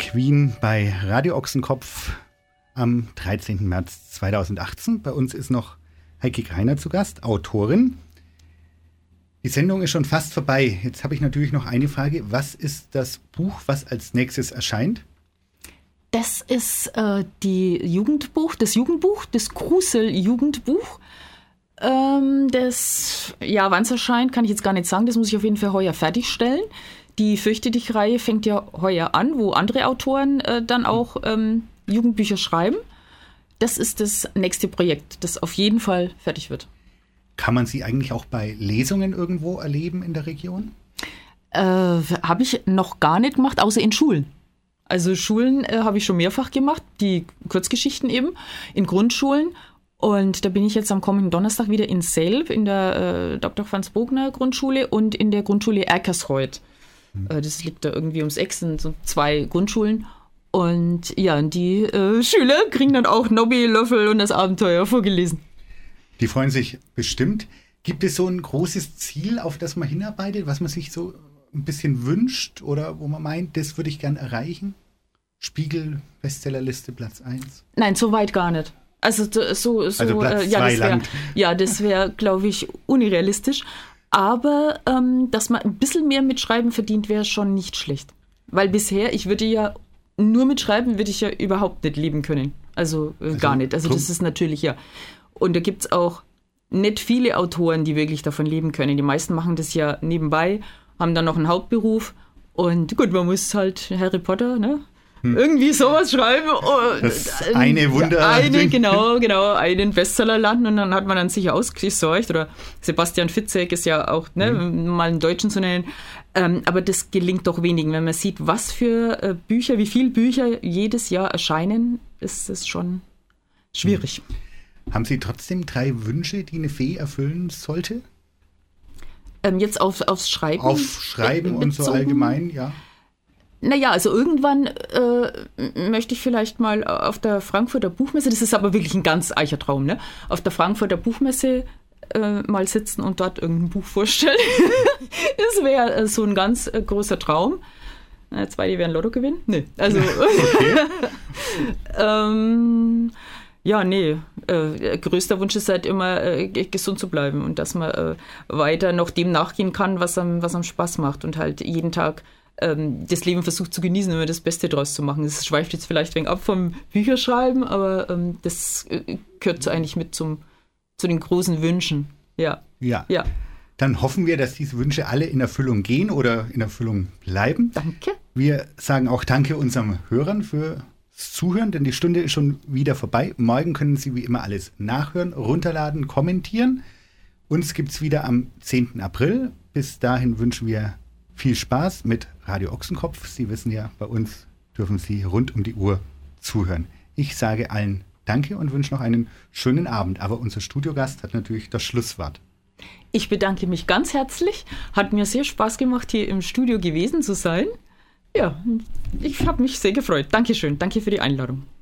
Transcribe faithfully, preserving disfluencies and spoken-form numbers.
Queen bei Radio Ochsenkopf am dreizehnten März zweitausendachtzehn. Bei uns ist noch Heike Greiner zu Gast, Autorin. Die Sendung ist schon fast vorbei. Jetzt habe ich natürlich noch eine Frage. Was ist das Buch, was als nächstes erscheint? Das ist äh, die Jugendbuch, das Jugendbuch, das Krusel-Jugendbuch. Ähm, das, ja, wann es erscheint, kann ich jetzt gar nicht sagen. Das muss ich auf jeden Fall heuer fertigstellen. Die Fürchte dich-Reihe fängt ja heuer an, wo andere Autoren äh, dann auch ähm, Jugendbücher schreiben. Das ist das nächste Projekt, das auf jeden Fall fertig wird. Kann man sie eigentlich auch bei Lesungen irgendwo erleben in der Region? Äh, habe ich noch gar nicht gemacht, außer in Schulen. Also Schulen äh, habe ich schon mehrfach gemacht, die Kurzgeschichten eben, in Grundschulen. Und da bin ich jetzt am kommenden Donnerstag wieder in Selb, in der äh, Doktor Franz Bogner Grundschule und in der Grundschule Erkersreuth. Hm. Äh, das liegt da irgendwie ums Eck, sind so zwei Grundschulen. Und ja, die äh, Schüler kriegen dann auch Nobby, Löffel und das Abenteuer vorgelesen. Die freuen sich bestimmt. Gibt es so ein großes Ziel, auf das man hinarbeitet, was man sich so ein bisschen wünscht oder wo man meint, das würde ich gern erreichen? Spiegel, Bestsellerliste, Platz eins? Nein, so weit gar nicht. Also so, so also Platz äh, ja, zwei das wär, langt. Ja, das wäre, glaube ich, unrealistisch. Aber ähm, dass man ein bisschen mehr mit Schreiben verdient, wäre schon nicht schlecht. Weil bisher, ich würde ja nur mit Schreiben, würde ich ja überhaupt nicht leben können. Also, äh, also gar nicht. Also drum. Das ist natürlich ja. Und da gibt es auch nicht viele Autoren, die wirklich davon leben können. Die meisten machen das ja nebenbei, haben dann noch einen Hauptberuf. Und gut, man muss halt Harry Potter, ne? Hm. Irgendwie sowas schreiben. Und das eine Wunder. Ja, eine, genau, genau, einen Bestseller landen und dann hat man dann sicher ausgesorgt. Oder Sebastian Fitzek ist ja auch, ne, hm. mal einen Deutschen zu nennen. Ähm, aber das gelingt doch wenigen. Wenn man sieht, was für äh, Bücher, wie viele Bücher jedes Jahr erscheinen, ist es schon schwierig. Hm. Haben Sie trotzdem drei Wünsche, die eine Fee erfüllen sollte? Ähm, jetzt auf, aufs Schreiben? Auf Schreiben und so allgemein, ja. Naja, also irgendwann äh, möchte ich vielleicht mal auf der Frankfurter Buchmesse, das ist aber wirklich ein ganz eicher Traum, ne? Auf der Frankfurter Buchmesse äh, mal sitzen und dort irgendein Buch vorstellen. Das wäre äh, so ein ganz äh, großer Traum. Na, zwei, die werden Lotto gewinnen? Nee, also... Okay. ähm... Ja, nee, äh, größter Wunsch ist halt immer, äh, gesund zu bleiben und dass man äh, weiter noch dem nachgehen kann, was einem, was einem Spaß macht und halt jeden Tag ähm, das Leben versucht zu genießen, immer das Beste draus zu machen. Das schweift jetzt vielleicht ein wenig ab vom Bücherschreiben, aber ähm, das äh, gehört so eigentlich mit zum, zu den großen Wünschen. Ja. Ja. ja. Dann hoffen wir, dass diese Wünsche alle in Erfüllung gehen oder in Erfüllung bleiben. Danke. Wir sagen auch Danke unseren Hörern für Zuhören, denn die Stunde ist schon wieder vorbei. Morgen können Sie wie immer alles nachhören, runterladen, kommentieren. Uns gibt es wieder am zehnten April. Bis dahin wünschen wir viel Spaß mit Radio Ochsenkopf. Sie wissen ja, bei uns dürfen Sie rund um die Uhr zuhören. Ich sage allen Danke und wünsche noch einen schönen Abend. Aber unser Studiogast hat natürlich das Schlusswort. Ich bedanke mich ganz herzlich. Hat mir sehr Spaß gemacht, hier im Studio gewesen zu sein. Ja, ich habe mich sehr gefreut. Dankeschön. Danke für die Einladung.